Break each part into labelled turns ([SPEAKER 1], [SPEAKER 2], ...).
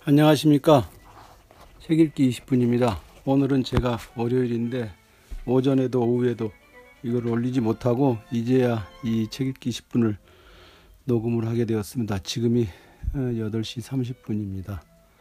[SPEAKER 1] 안녕하십니까. 책 읽기 20분입니다. 오늘은 제가 월요일인데 오전에도 오후에도 이걸 올리지 못하고 이제야 이 책 읽기 10분을 녹음을 하게 되었습니다. 지금이 8시 30분입니다.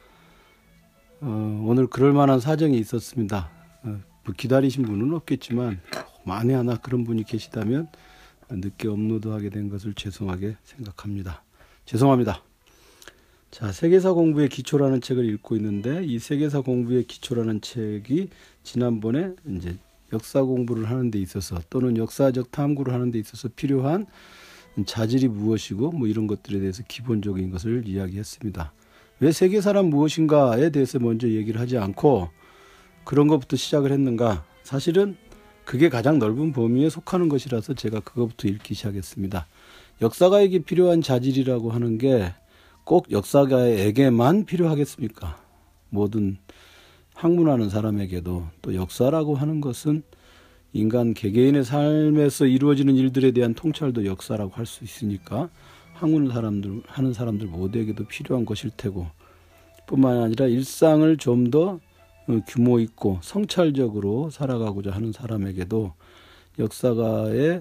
[SPEAKER 1] 오늘 그럴 만한 사정이 있었습니다. 기다리신 분은 없겠지만 만에 하나 그런 분이 계시다면 늦게 업로드하게 된 것을 죄송하게 생각합니다. 죄송합니다. 자, 세계사 공부의 기초라는 책을 읽고 있는데 이 세계사 공부의 기초라는 책이 지난번에 이제 역사 공부를 하는 데 있어서 또는 역사적 탐구를 하는 데 있어서 필요한 자질이 무엇이고 뭐 이런 것들에 대해서 기본적인 것을 이야기했습니다. 왜 세계사란 무엇인가에 대해서 먼저 얘기를 하지 않고 그런 것부터 시작을 했는가? 사실은 그게 가장 넓은 범위에 속하는 것이라서 제가 그것부터 읽기 시작했습니다. 역사가에게 필요한 자질이라고 하는 게 꼭 역사가에게만 필요하겠습니까? 모든 학문하는 사람에게도 또 역사라고 하는 것은 인간 개개인의 삶에서 이루어지는 일들에 대한 통찰도 역사라고 할 수 있으니까 학문을 하는 사람들 모두에게도 필요한 것일 테고 뿐만 아니라 일상을 좀 더 규모 있고 성찰적으로 살아가고자 하는 사람에게도 역사가에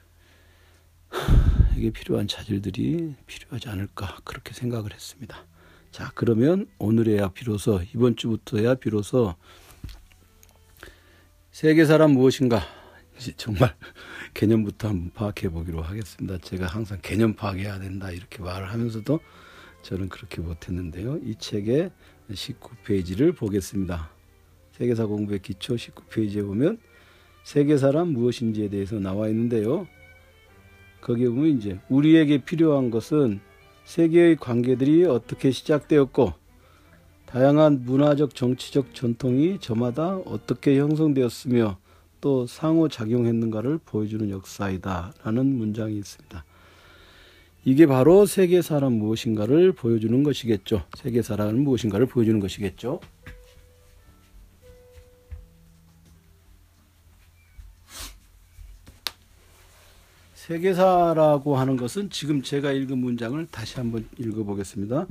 [SPEAKER 1] 이게 필요한 자질들이 필요하지 않을까 그렇게 생각을 했습니다. 자, 그러면 오늘에야 비로소 이번 주부터야 비로소 세계사란 무엇인가 이제 정말 개념부터 한번 파악해 보기로 하겠습니다. 제가 항상 개념 파악해야 된다 이렇게 말을 하면서도 저는 그렇게 못했는데요. 이 책의 19페이지를 보겠습니다. 세계사 공부의 기초 19페이지에 보면 세계사란 무엇인지에 대해서 나와 있는데요. 거기에 보면 이제 우리에게 필요한 것은 세계의 관계들이 어떻게 시작되었고 다양한 문화적 정치적 전통이 저마다 어떻게 형성되었으며 또 상호작용했는가를 보여주는 역사이다 라는 문장이 있습니다. 이게 바로 세계사란 무엇인가를 보여주는 것이겠죠. 세계사란 무엇인가를 보여주는 것이겠죠. 세계사라고 하는 것은 지금 제가 읽은 문장을 다시 한번 읽어보겠습니다.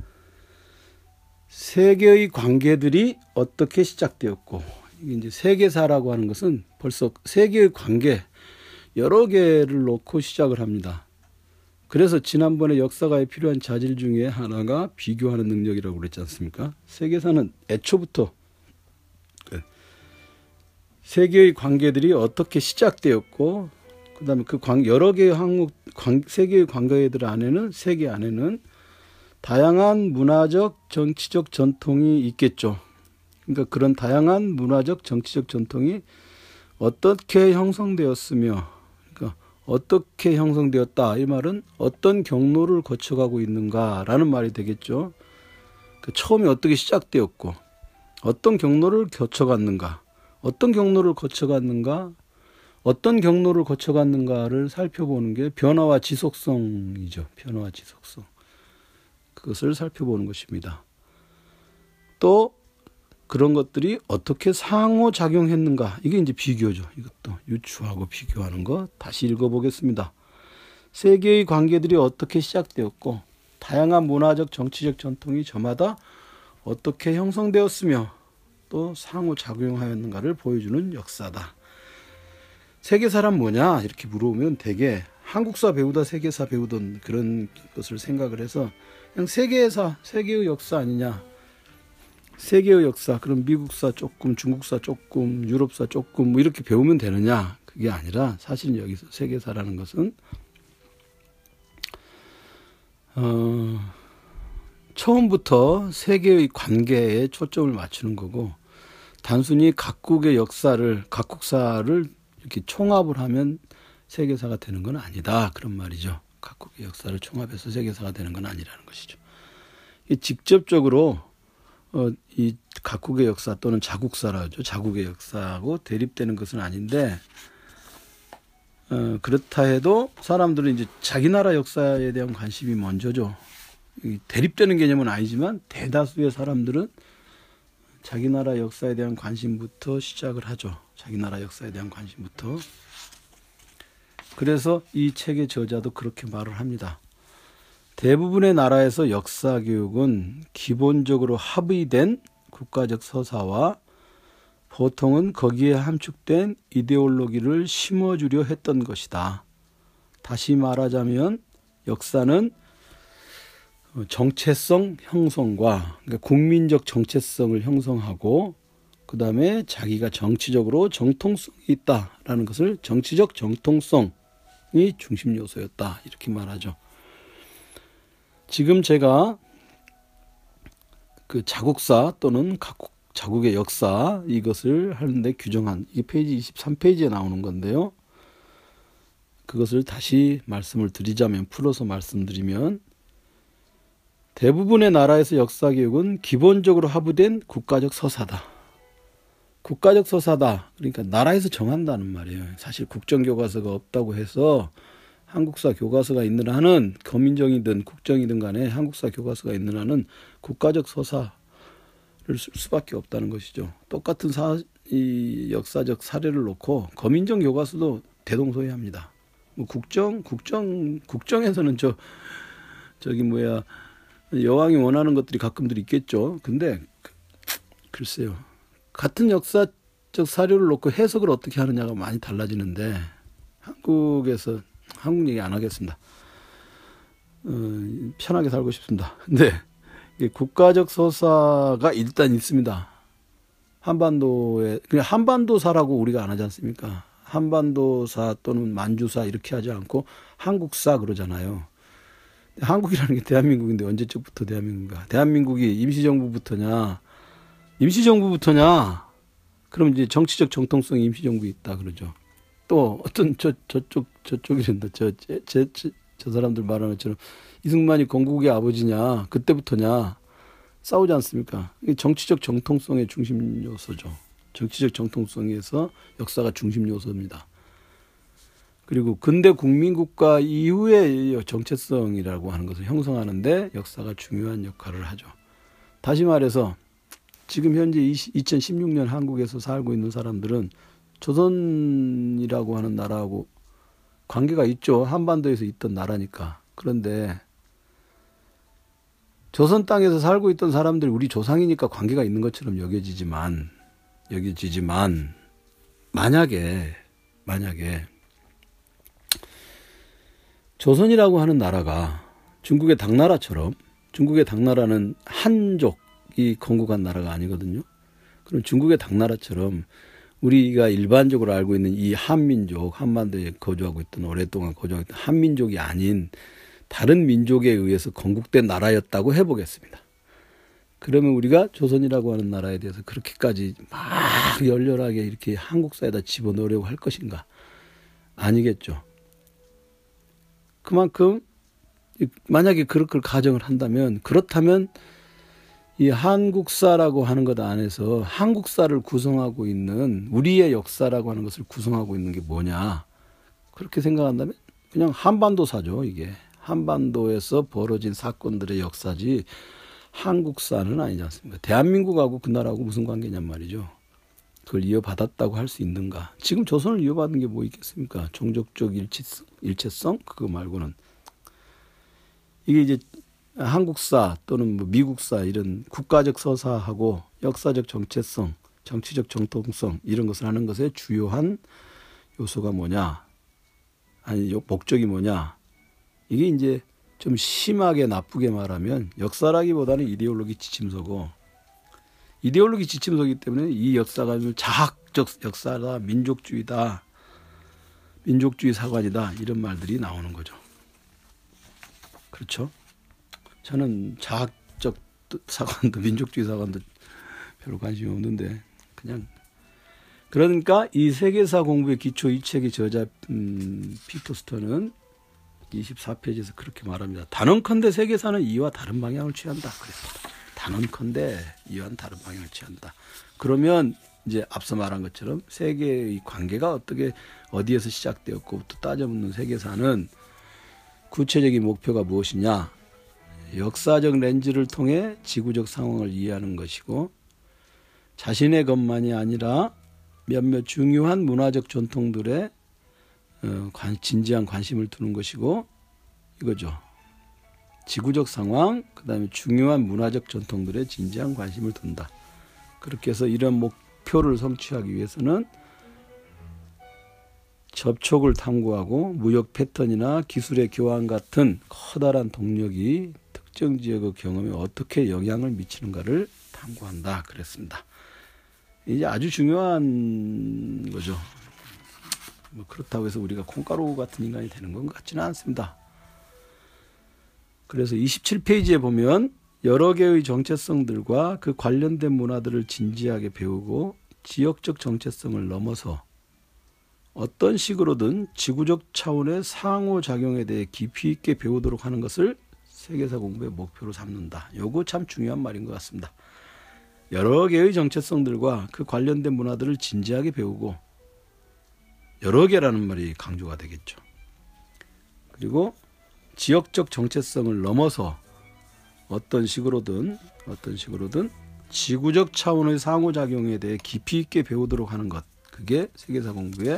[SPEAKER 1] 세계의 관계들이 어떻게 시작되었고, 이게 이제 세계사라고 하는 것은 벌써 세계의 관계 여러 개를 놓고 시작을 합니다. 그래서 지난번에 역사가에 필요한 자질 중에 하나가 비교하는 능력이라고 그랬지 않습니까? 세계사는 애초부터 세계의 관계들이 어떻게 시작되었고 그 다음에 그 여러 개의 세계의 관계들 안에는 세계 안에는 다양한 문화적 정치적 전통이 있겠죠. 그러니까 그런 다양한 문화적 정치적 전통이 어떻게 형성되었으며 그러니까 어떻게 형성되었다 이 말은 어떤 경로를 거쳐가고 있는가라는 말이 되겠죠. 그 처음에 어떻게 시작되었고 어떤 경로를 거쳐갔는가 어떤 경로를 거쳐갔는가를 살펴보는 게 변화와 지속성이죠. 변화와 지속성. 그것을 살펴보는 것입니다. 또 그런 것들이 어떻게 상호작용했는가. 이게 이제 비교죠. 이것도 유추하고 비교하는 거 다시 읽어보겠습니다. 세계의 관계들이 어떻게 시작되었고 다양한 문화적 정치적 전통이 저마다 어떻게 형성되었으며 또 상호작용하였는가를 보여주는 역사다. 세계사란 뭐냐 이렇게 물어보면 되게 한국사 배우다 세계사 배우던 그런 것을 생각을 해서 그냥 세계사, 세계의 역사 아니냐. 세계의 역사, 그럼 미국사 조금, 중국사 조금, 유럽사 조금 뭐 이렇게 배우면 되느냐. 그게 아니라 사실은 여기서 세계사라는 것은 처음부터 세계의 관계에 초점을 맞추는 거고 단순히 각국의 각국사를 이렇게 총합을 하면 세계사가 되는 건 아니다. 그런 말이죠. 각국의 역사를 총합해서 세계사가 되는 건 아니라는 것이죠. 직접적으로 이 각국의 역사 또는 자국사라죠. 자국의 역사하고 대립되는 것은 아닌데 그렇다 해도 사람들은 이제 자기 나라 역사에 대한 관심이 먼저죠. 대립되는 개념은 아니지만 대다수의 사람들은 자기 나라 역사에 대한 관심부터 시작을 하죠. 자기 나라 역사에 대한 관심부터. 그래서 이 책의 저자도 그렇게 말을 합니다. 대부분의 나라에서 역사 교육은 기본적으로 합의된 국가적 서사와 보통은 거기에 함축된 이데올로기를 심어주려 했던 것이다. 다시 말하자면 역사는 정체성 형성과, 그러니까 국민적 정체성을 형성하고 그 다음에 자기가 정치적으로 정통성이 있다라는 것을 정치적 정통성이 중심 요소였다, 이렇게 말하죠. 지금 제가 그 자국사 또는 각국 자국의 역사 이것을 하는데 규정한 이 페이지 23페이지에 나오는 건데요. 그것을 다시 말씀을 드리자면, 풀어서 말씀드리면, 대부분의 나라에서 역사 교육은 기본적으로 합의된 국가적 서사다. 국가적 서사다. 그러니까 나라에서 정한다는 말이에요. 사실 국정교과서가 없다고 해서 한국사 교과서가 있는 한은, 거민정이든 국정이든 간에 한국사 교과서가 있는 한은 국가적 서사를 쓸 수밖에 없다는 것이죠. 똑같은 이 역사적 사례를 놓고 거민정 교과서도 대동소이합니다. 뭐 국정에서는 여왕이 원하는 것들이 가끔들 있겠죠. 근데 글쎄요, 같은 역사적 사료를 놓고 해석을 어떻게 하느냐가 많이 달라지는데, 한국 얘기 안 하겠습니다. 편하게 살고 싶습니다. 근데 국가적 서사가 일단 있습니다. 한반도에, 그냥 한반도사라고 우리가 안 하지 않습니까? 한반도사 또는 만주사 이렇게 하지 않고 한국사 그러잖아요. 한국이라는 게 대한민국인데 언제적부터 대한민국인가? 대한민국이 임시정부부터냐? 그럼 이제 정치적 정통성이 임시정부에 있다 그러죠. 또 어떤 저쪽이란다. 저 사람들 말하는 것처럼 이승만이 건국의 아버지냐? 그때부터냐? 싸우지 않습니까? 이게 정치적 정통성의 중심 요소죠. 정치적 정통성에서 역사가 중심 요소입니다. 그리고 근대 국민국가 이후의 정체성이라고 하는 것을 형성하는데 역사가 중요한 역할을 하죠. 다시 말해서 지금 현재 2016년 한국에서 살고 있는 사람들은 조선이라고 하는 나라하고 관계가 있죠. 한반도에서 있던 나라니까. 그런데 조선 땅에서 살고 있던 사람들, 우리 조상이니까 관계가 있는 것처럼 여겨지지만 만약에 조선이라고 하는 나라가 중국의 당나라처럼, 중국의 당나라는 한족이 건국한 나라가 아니거든요. 그럼 중국의 당나라처럼 우리가 일반적으로 알고 있는 이 한민족, 한반도에 거주하고 있던, 오랫동안 거주하고 있던 한민족이 아닌 다른 민족에 의해서 건국된 나라였다고 해보겠습니다. 그러면 우리가 조선이라고 하는 나라에 대해서 그렇게까지 막 열렬하게 이렇게 한국사에다 집어넣으려고 할 것인가? 아니겠죠. 그만큼 만약에 그렇게 가정을 한다면, 그렇다면 이 한국사라고 하는 것 안에서 한국사를 구성하고 있는, 우리의 역사라고 하는 것을 구성하고 있는 게 뭐냐? 그렇게 생각한다면 그냥 한반도사죠. 이게 한반도에서 벌어진 사건들의 역사지 한국사는 아니지 않습니까? 대한민국하고 그 나라하고 무슨 관계냔 말이죠. 그걸 이어받았다고 할 수 있는가? 지금 조선을 이어받은 게 뭐 있겠습니까? 종족적 일체성? 그거 말고는. 이게 이제 한국사 또는 뭐 미국사, 이런 국가적 서사하고 역사적 정체성, 정치적 정통성, 이런 것을 하는 것의 주요한 요소가 뭐냐? 아니, 목적이 뭐냐? 이게 이제 좀 심하게 나쁘게 말하면 역사라기보다는 이데올로기 지침서고, 이데올로기 지침서이기 때문에 이 역사가 자학적 역사다, 민족주의다, 민족주의 사관이다, 이런 말들이 나오는 거죠. 그렇죠? 저는 자학적 사관도 민족주의 사관도 별로 관심이 없는데, 그냥 그러니까 이 세계사 공부의 기초 이 책의 저자 피터스턴은 24페이지에서 그렇게 말합니다. 단언컨대 세계사는 이와 다른 방향을 취한다. 그랬습니다. 단언컨대 이와 다른 방향을 취한다. 그러면 이제 앞서 말한 것처럼 세계의 관계가 어떻게 어디에서 시작되었고부터 따져묻는 세계사는 구체적인 목표가 무엇이냐? 역사적 렌즈를 통해 지구적 상황을 이해하는 것이고, 자신의 것만이 아니라 몇몇 중요한 문화적 전통들에 진지한 관심을 두는 것이고, 이거죠. 지구적 상황, 그 다음에 중요한 문화적 전통들에 진지한 관심을 둔다. 그렇게 해서 이런 목표를 성취하기 위해서는 접촉을 탐구하고 무역 패턴이나 기술의 교환 같은 커다란 동력이 특정 지역의 경험에 어떻게 영향을 미치는가를 탐구한다. 그랬습니다. 이제 아주 중요한 거죠. 뭐 그렇다고 해서 우리가 콩가루 같은 인간이 되는 것 같지는 않습니다. 그래서 27페이지에 보면 여러 개의 정체성들과 그 관련된 문화들을 진지하게 배우고 지역적 정체성을 넘어서 어떤 식으로든 지구적 차원의 상호작용에 대해 깊이 있게 배우도록 하는 것을 세계사 공부의 목표로 삼는다. 요거 참 중요한 말인 것 같습니다. 여러 개의 정체성들과 그 관련된 문화들을 진지하게 배우고, 여러 개라는 말이 강조가 되겠죠. 그리고 지역적 정체성을 넘어서 어떤 식으로든 지구적 차원의 상호작용에 대해 깊이 있게 배우도록 하는 것, 그게 세계사 공부의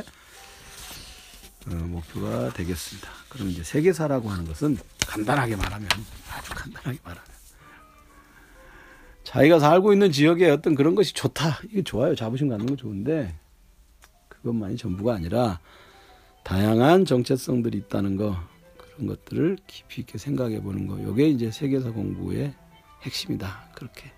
[SPEAKER 1] 목표가 되겠습니다. 그럼 이제 세계사라고 하는 것은 간단하게 말하면, 아주 간단하게 말하면, 자기가 살고 있는 지역에 어떤 그런 것이 좋다, 이게 좋아요. 자부심 갖는 거 좋은데 그것만이 전부가 아니라 다양한 정체성들이 있다는 거, 그런 것들을 깊이 있게 생각해 보는 거, 이게 이제 세계사 공부의 핵심이다. 그렇게.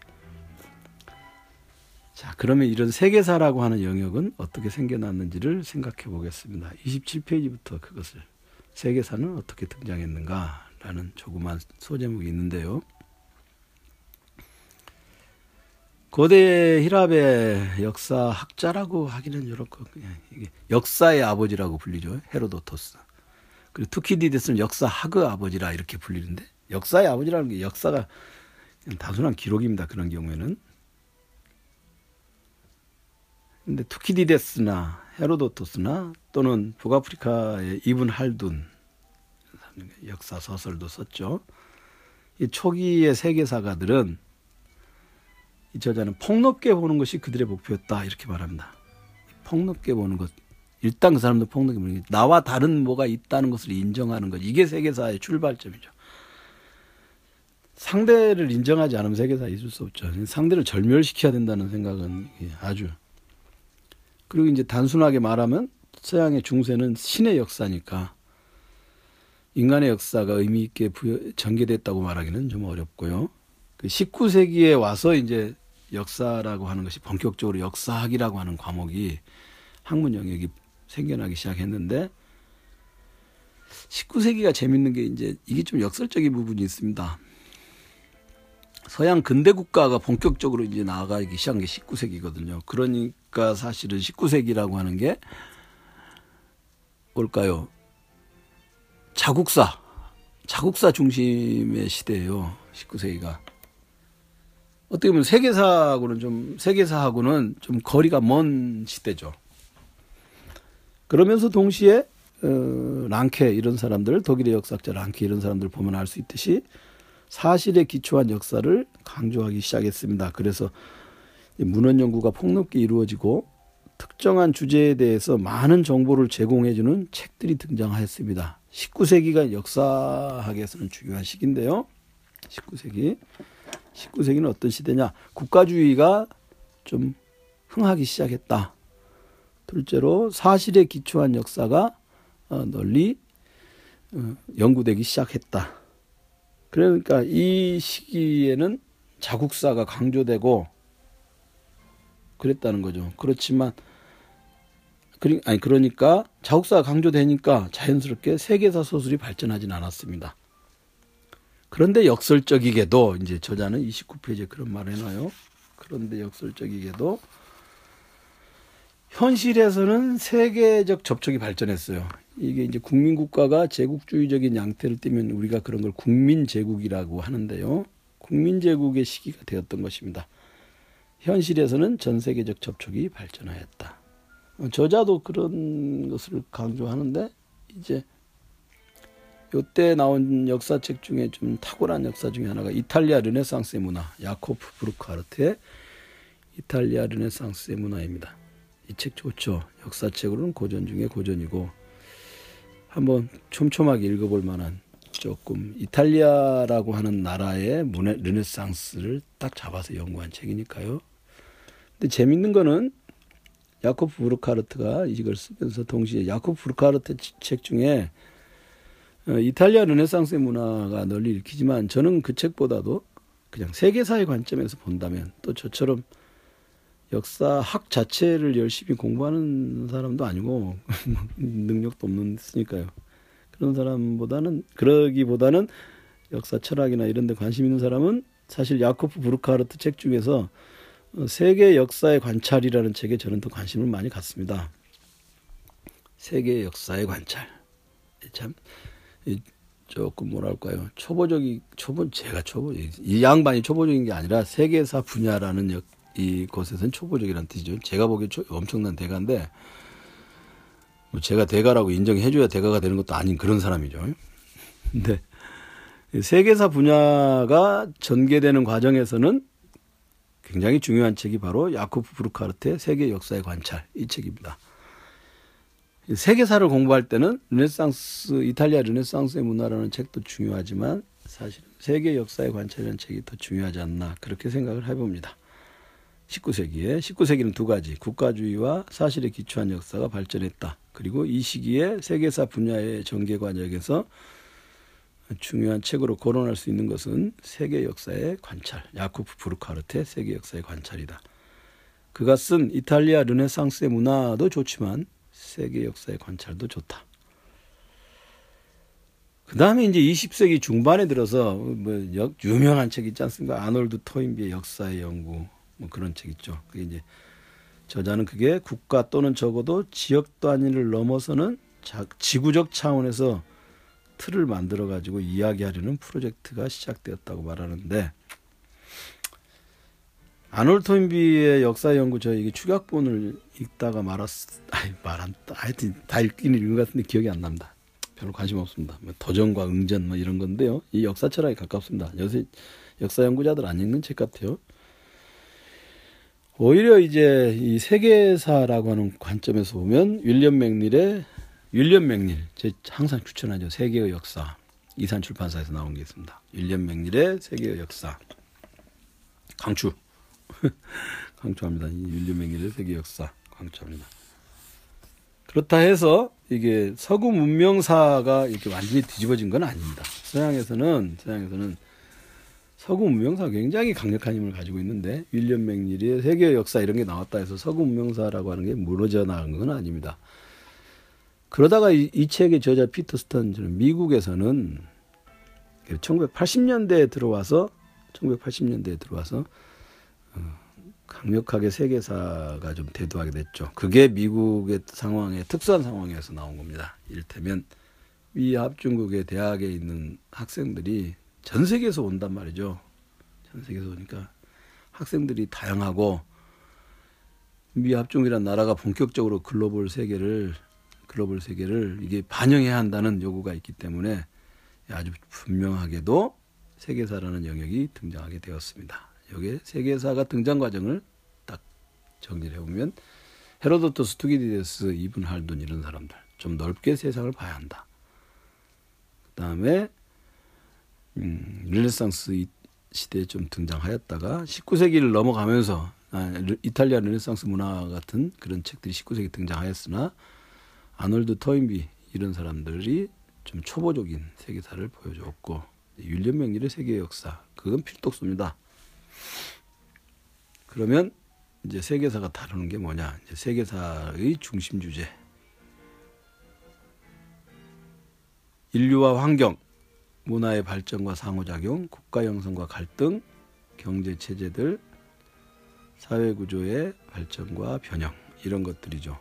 [SPEAKER 1] 자, 그러면 이런 세계사라고 하는 영역은 어떻게 생겨났는지를 생각해 보겠습니다. 27페이지부터 그것을, 세계사는 어떻게 등장했는가라는 조그만 소제목이 있는데요. 고대 히랍의 역사학자라고 하기는 이렇고, 이게 역사의 아버지라고 불리죠. 헤로도토스. 그리고 투키디데스는 역사학의 아버지라 이렇게 불리는데, 역사의 아버지라는 게 역사가 그냥 단순한 기록입니다. 그런 경우에는. 근데 투키디데스나 헤로도토스나 또는 북아프리카의 이븐 할둔, 역사 소설도 썼죠. 이 초기의 세계사가들은 이 저자는 폭넓게 보는 것이 그들의 목표였다, 이렇게 말합니다. 폭넓게 보는 것, 일단 그 사람도 폭넓게 보는 것, 나와 다른 뭐가 있다는 것을 인정하는 것, 이게 세계사의 출발점이죠. 상대를 인정하지 않으면 세계사에 있을 수 없죠. 상대를 절멸시켜야 된다는 생각은 아주. 그리고 이제 단순하게 말하면 서양의 중세는 신의 역사니까 인간의 역사가 의미 있게 전개됐다고 말하기는 좀 어렵고요. 그 19세기에 와서 이제 역사라고 하는 것이 본격적으로 역사학이라고 하는 과목이, 학문 영역이 생겨나기 시작했는데, 19세기가 재밌는 게 이제 이게 좀 역설적인 부분이 있습니다. 서양 근대 국가가 본격적으로 이제 나아가기 시작한 게 19세기거든요. 그러니까 사실은 19세기라고 하는 게 뭘까요? 자국사 중심의 시대예요. 19세기가. 어떻게 보면 세계사하고는 좀 거리가 먼 시대죠. 그러면서 동시에 랑케 이런 사람들, 독일의 역사학자 랑케 이런 사람들 보면 알 수 있듯이 사실에 기초한 역사를 강조하기 시작했습니다. 그래서 문헌 연구가 폭넓게 이루어지고 특정한 주제에 대해서 많은 정보를 제공해주는 책들이 등장하였습니다. 19세기가 역사학에서는 중요한 시기인데요. 19세기는 어떤 시대냐? 국가주의가 좀 흥하기 시작했다. 둘째로 사실에 기초한 역사가 널리 연구되기 시작했다. 그러니까 이 시기에는 자국사가 강조되고 그랬다는 거죠. 그렇지만 그러니까 자국사가 강조되니까 자연스럽게 세계사 소설이 발전하진 않았습니다. 그런데 역설적이게도 이제 저자는 29페이지에 그런 말을 해놔요. 그런데 역설적이게도 현실에서는 세계적 접촉이 발전했어요. 이게 이제 국민국가가 제국주의적인 양태를 띠면 우리가 그런 걸 국민제국이라고 하는데요. 국민제국의 시기가 되었던 것입니다. 현실에서는 전 세계적 접촉이 발전하였다. 저자도 그런 것을 강조하는데, 이제 이때 나온 역사책 중에 좀 탁월한 역사 중에 하나가 이탈리아 르네상스의 문화, 야코프 브루크하르트의 이탈리아 르네상스의 문화입니다. 이 책 좋죠. 역사책으로는 고전 중에 고전이고 한번 촘촘하게 읽어볼 만한 조금 이탈리아라고 하는 나라의 문화 르네상스를 딱 잡아서 연구한 책이니까요. 근데 재밌는 거는 야코프 부르카르트가 이걸 쓰면서 동시에 야코프 부르카르트 책 중에 이탈리아 르네상스의 문화가 널리 읽히지만 저는 그 책보다도 그냥 세계사의 관점에서 본다면 또 저처럼 역사학 자체를 열심히 공부하는 사람도 아니고 능력도 없으니까요. 그런 사람보다는 그러기보다는 역사 철학이나 이런 데 관심 있는 사람은 사실 야코프 부르카르트 책 중에서 세계 역사의 관찰이라는 책에 저는 더 관심을 많이 갖습니다. 세계 역사의 관찰. 참 조금 뭐랄까요? 이 양반이 초보적인 게 아니라 세계사 분야라는 이곳에서는 초보적이라는 뜻이죠. 제가 보기에 엄청난 대가인데 뭐 제가 대가라고 인정해줘야 대가가 되는 것도 아닌 그런 사람이죠. 근데 세계사 분야가 전개되는 과정에서는 굉장히 중요한 책이 바로 야코프 부르카르트의 세계 역사의 관찰 이 책입니다. 세계사를 공부할 때는 이탈리아 르네상스의 문화라는 책도 중요하지만 사실 세계 역사의 관찰이라는 책이 더 중요하지 않나 그렇게 생각을 해봅니다. 19세기는 두 가지 국가주의와 사실에 기초한 역사가 발전했다. 그리고 이 시기에 세계사 분야의 전개 과정에서 중요한 책으로 거론할 수 있는 것은 세계 역사의 관찰, 야코프 부르카르트의 세계 역사의 관찰이다. 그가 쓴 이탈리아 르네상스의 문화도 좋지만 세계 역사의 관찰도 좋다. 그 다음에 이제 20세기 중반에 들어서 유명한 책 있지 않습니까? 아놀드 토인비의 역사의 연구 뭐 그런 책 있죠. 그게 이제 저자는 그게 국가 또는 적어도 지역 단위를 넘어서는 지구적 차원에서 틀을 만들어 가지고 이야기하려는 프로젝트가 시작되었다고 말하는데 아놀드 토인비의 역사 연구 이게 축약본을 읽다가 하여튼 다 읽기는 읽은 것 같은데 기억이 안 납니다. 별로 관심 없습니다. 도전과 응전 이런 건데요. 이 역사 철학에 가깝습니다. 요새 역사 연구자들 안 읽는 책 같아요. 오히려 이제 이 세계사라고 하는 관점에서 보면 윌리엄 맥닐 제가 항상 추천하죠. 세계의 역사 이산 출판사에서 나온 게 있습니다. 윌리엄 맥닐의 세계의 역사 강추합니다. 이 윌리엄 맥닐의 세계 역사 강추합니다. 그렇다 해서 이게 서구 문명사가 이렇게 완전히 뒤집어진 건 아닙니다. 서양에서는 서구 문명사가 굉장히 강력한 힘을 가지고 있는데 윌리엄 맥닐의 세계 역사 이런 게 나왔다 해서 서구 문명사라고 하는 게 무너져 나간 건 아닙니다. 그러다가 이 책의 저자 피터 스턴즈는 미국에서는 1980년대에 들어와서 강력하게 세계사가 좀 대두하게 됐죠. 그게 미국의 특수한 상황에서 나온 겁니다. 이를테면 미 합중국의 대학에 있는 학생들이 전 세계에서 온단 말이죠. 전 세계에서 오니까 학생들이 다양하고 미 합중국이라는 나라가 본격적으로 글로벌 세계를 이게 반영해야 한다는 요구가 있기 때문에 아주 분명하게도 세계사라는 영역이 등장하게 되었습니다. 여기에 세계사가 등장 과정을 딱 정리를 해보면 헤로도토스, 투기디데스, 이븐 할돈 이런 사람들 좀 넓게 세상을 봐야 한다. 그 다음에 르네상스 시대에 좀 등장하였다가 19세기를 넘어가면서 이탈리아 르네상스 문화 같은 그런 책들이 19세기 등장하였으나 아놀드 토인비 이런 사람들이 좀 초보적인 세계사를 보여주었고 윌리엄 맥닐의 세계 역사 그건 필독수입니다. 그러면 이제 세계사가 다루는 게 뭐냐? 이제 세계사의 중심 주제 인류와 환경 문화의 발전과 상호작용, 국가 형성과 갈등, 경제 체제들, 사회 구조의 발전과 변형 이런 것들이죠.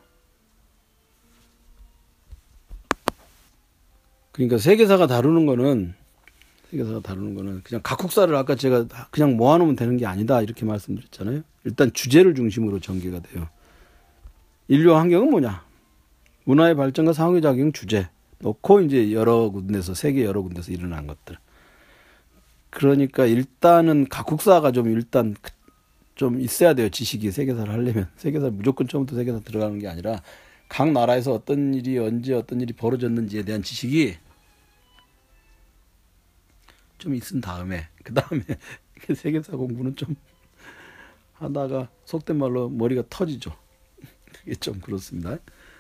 [SPEAKER 1] 그러니까 세계사가 다루는 거는 그냥 각국사를 아까 제가 그냥 모아놓으면 되는 게 아니다 이렇게 말씀드렸잖아요. 일단 주제를 중심으로 전개가 돼요. 인류와 환경은 뭐냐? 문화의 발전과 상호작용 주제 놓고 이제 세계 여러 군데서 일어난 것들. 그러니까 일단은 각국사가 좀 있어야 돼요. 지식이 세계사를 하려면. 세계사 무조건 처음부터 세계사 들어가는 게 아니라 각 나라에서 어떤 일이 언제 어떤 일이 벌어졌는지에 대한 지식이 좀 있은 다음에 그 다음에 세계사 공부는 좀 하다가 속된 말로 머리가 터지죠. 그게 좀 그렇습니다.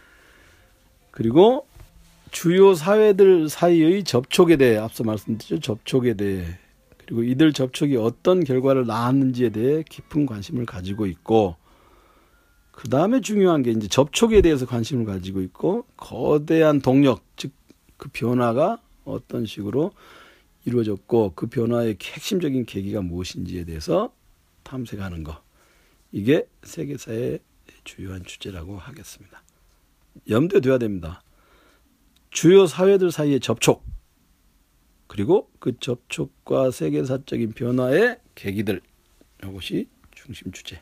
[SPEAKER 1] 그리고 주요 사회들 사이의 접촉에 대해 앞서 말씀드렸죠. 접촉에 대해 그리고 이들 접촉이 어떤 결과를 낳았는지에 대해 깊은 관심을 가지고 있고 그 다음에 중요한 게 이제 접촉에 대해서 관심을 가지고 있고 거대한 동력 즉 그 변화가 어떤 식으로 이루어졌고 그 변화의 핵심적인 계기가 무엇인지에 대해서 탐색하는 거 이게 세계사의 주요한 주제라고 하겠습니다. 염두에 둬야 됩니다. 주요 사회들 사이의 접촉 그리고 그 접촉과 세계사적인 변화의 계기들 이것이 중심 주제.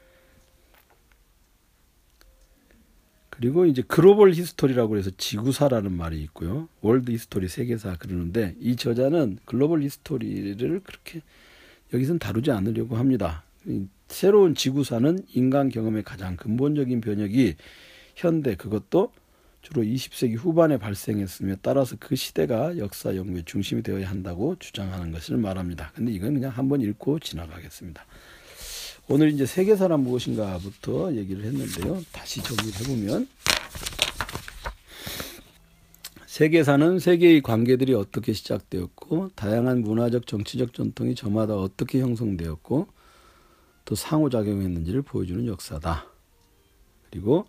[SPEAKER 1] 그리고 이제 글로벌 히스토리라고 해서 지구사라는 말이 있고요. 월드 히스토리 세계사 그러는데 이 저자는 글로벌 히스토리를 그렇게 여기서는 다루지 않으려고 합니다. 새로운 지구사는 인간 경험의 가장 근본적인 변혁이 현대 그것도 주로 20세기 후반에 발생했으며 따라서 그 시대가 역사 연구의 중심이 되어야 한다고 주장하는 것을 말합니다. 근데 이건 그냥 한번 읽고 지나가겠습니다. 오늘 이제 세계사란 무엇인가부터 얘기를 했는데요. 다시 정리를 해보면 세계사는 세계의 관계들이 어떻게 시작되었고 다양한 문화적 정치적 전통이 저마다 어떻게 형성되었고 또 상호작용했는지를 보여주는 역사다. 그리고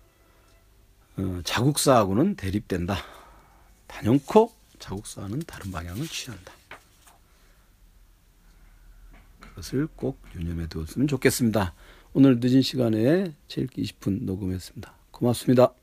[SPEAKER 1] 자국사하고는 대립된다. 단연코 자국사와는 다른 방향을 취한다. 그것을 꼭 유념해 두었으면 좋겠습니다. 오늘 늦은 시간에 제 읽기 20분 녹음했습니다. 고맙습니다.